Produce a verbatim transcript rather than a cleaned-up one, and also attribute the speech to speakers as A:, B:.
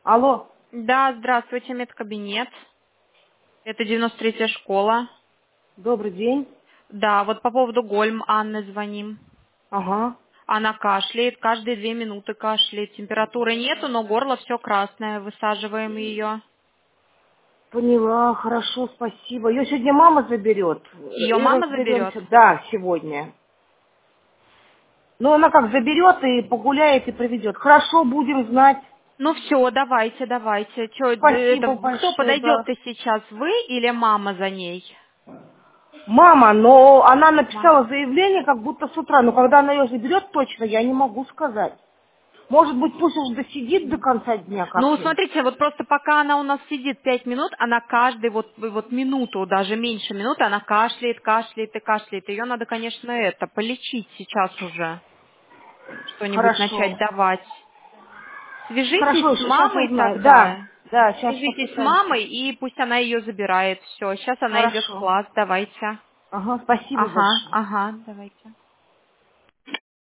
A: Алло,
B: Да, здравствуйте, медкабинет. Это девяносто третья школа.
A: добрый день.
B: Да, вот по поводу Гольм Анны звоним.
A: Ага.
B: Она кашляет, каждые две минуты кашляет. Температуры нету, но горло все красное. Высаживаем ее.
A: Поняла, хорошо, спасибо. Ее сегодня мама заберет.
B: Ее
A: И
B: мама заберет?
A: разберемся. Да, сегодня. Ну, она как заберет и погуляет и приведет. Хорошо, будем знать.
B: Ну все, давайте, давайте. Чё, э, это,
A: Спасибо
B: кто
A: большое, да.
B: подойдет-то сейчас, вы или мама за ней?
A: Мама, но она
B: Ма.
A: написала заявление как будто с утра. Но когда она ее заберет точно, я не могу сказать. Может быть, пусть уж досидит до конца дня
B: Ну,
A: как-нибудь.
B: смотрите, вот просто пока она у нас сидит пять минут, она каждый вот, вот минуту, даже меньше минуты, она кашляет, кашляет и кашляет. Ее надо, конечно, это, полечить сейчас уже, что-нибудь начать
A: Хорошо.
B: давать. Свяжитесь
A: Хорошо,
B: с
A: сейчас
B: мамой
A: узнаю. Да,
B: тогда.
A: да, сейчас
B: Свяжитесь с
A: попытаемся.
B: мамой, и пусть она ее забирает. Все, сейчас она идет в
A: Хорошо.
B: класс, давайте.
A: Ага, спасибо
B: Ага,
A: большое.
B: ага, давайте.